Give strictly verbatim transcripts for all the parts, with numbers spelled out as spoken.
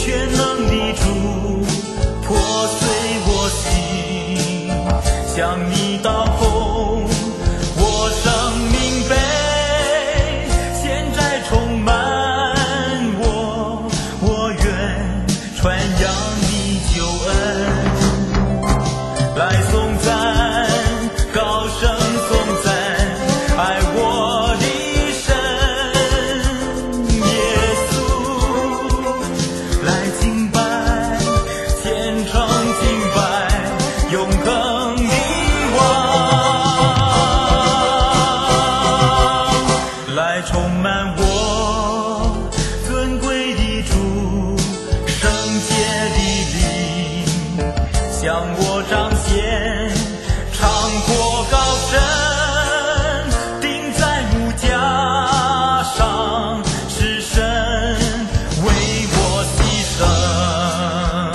全能的主，破碎我心，向你倒空我生命杯，现在充满我，我愿传扬你救恩，来颂赞，高声颂赞，爱我的神耶稣，来敬拜，虔诚敬拜，永恒的王，来充满我，尊贵的主，圣洁的灵，向我彰显，长阔高深，钉在木架上，是神为我牺牲，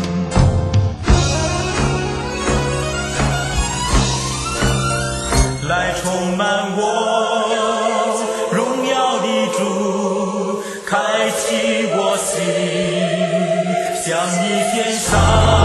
来充满我，荣耀的主，开启我心，向你献上